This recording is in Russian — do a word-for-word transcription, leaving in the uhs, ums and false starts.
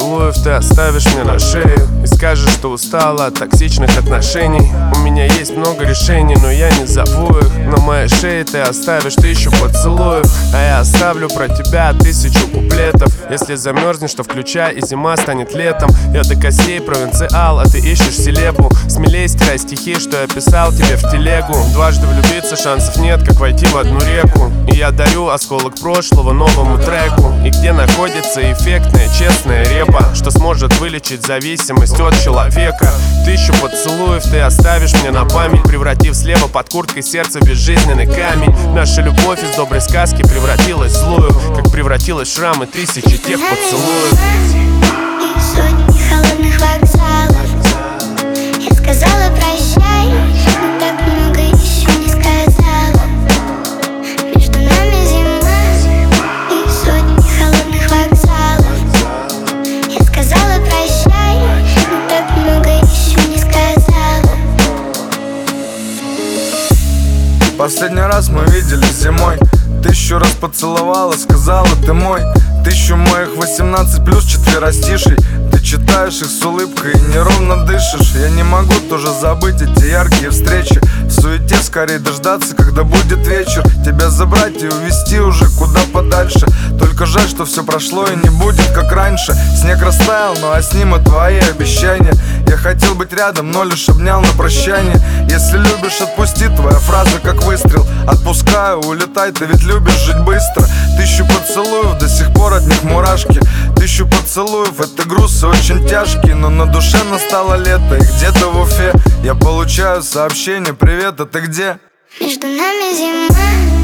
поцелуев ты оставишь мне на шею и скажешь, что устала от токсичных отношений. У меня есть много решений, но я не зову их. На моей шее ты оставишь тысячу поцелуев, а я оставлю про тебя тысячу куплетов. Если замерзнешь, то включай, и зима станет летом. Я до костей провинциал, а ты ищешь селебу. Смелей стирай стихи, что я писал тебе в телегу. Дважды влюбиться шансов нет, как войти в одну реку. И я дарю осколок прошлого новому треку. И где находится эффектная, честная репа, что сможет вылечить зависимость от человека. Тысячу поцелуев ты оставишь мне на память, превратив слева под курткой сердце в безжизненный камень. Наша любовь из доброй сказки превратилась в злую, как превратилась в шрамы тысячи тех поцелуев. И сотни холодных вокзалов. Я сказала прощай, но так много еще не сказала. Между нами зима и сотни холодных вокзалов. Я сказала прощай, но так много еще не сказала. Последний раз мы виделись зимой. Тысячу раз поцеловала, сказала ты мой. Тысячу моих восемнадцать плюс четверостишей. Ты читаешь их с улыбкой и неровно дышишь. Я не могу тоже забыть эти яркие встречи. В суете скорее дождаться, когда будет вечер. Тебя забрать и увезти уже куда подальше. Только жаль, что все прошло и не будет как раньше. Снег растаял, ну а с ним и твои обещания. Я хотел быть рядом, но лишь обнял на прощание. Если любишь, отпусти, твоя фраза как выстрел. Отпускаю, улетай, ты ведь любишь жить быстро. Тысячу поцелуев, до сих пор от них мурашки. Тысячу поцелуев, это груз и очень тяжкий. Но на душе настало лето, и где-то в Уфе я получаю сообщение: привет, а ты где? Между нами зима